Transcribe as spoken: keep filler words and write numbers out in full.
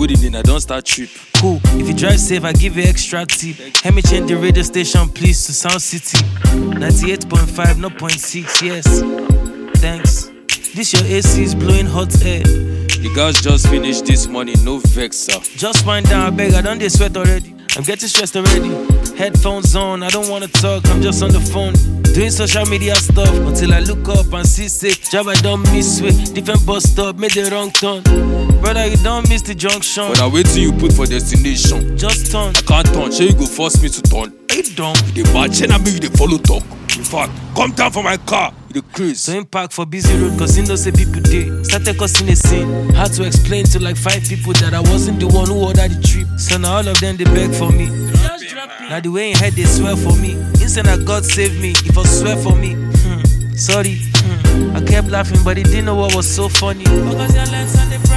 Good evening, I don't start trip. Cool, if you drive safe, I give you extra tip. Help me change the radio station, please, to Sound City. ninety-eight point five, not point six, yes. Thanks. This your A C is blowing hot air. The girls just finished this morning, no vex, sir. Just wind down, I beg, I done they sweat already. I'm getting stressed already. Headphones on, I don't wanna talk, I'm just on the phone. Doing social media stuff until I look up and see say Java don't miss way. Different bus stop, made the wrong turn. Brother, you don't miss the junction. But I wait till you put for destination. Just turn. I can't turn, so you go force me to turn. Hey, don't. You dey match and I make you dey follow talk. In fact, come down from my car. You dey craze. So him park for busy road, cause he know say people dey. Started causing a scene. Had to explain to like five people that I wasn't the one who ordered the trip. So now all of them they beg for me. Now the way in head they swear for me. Instead that God save me, if I swear for me. Hmm. Sorry. Hmm. I kept laughing, but he didn't know what was so funny. Because your legs on the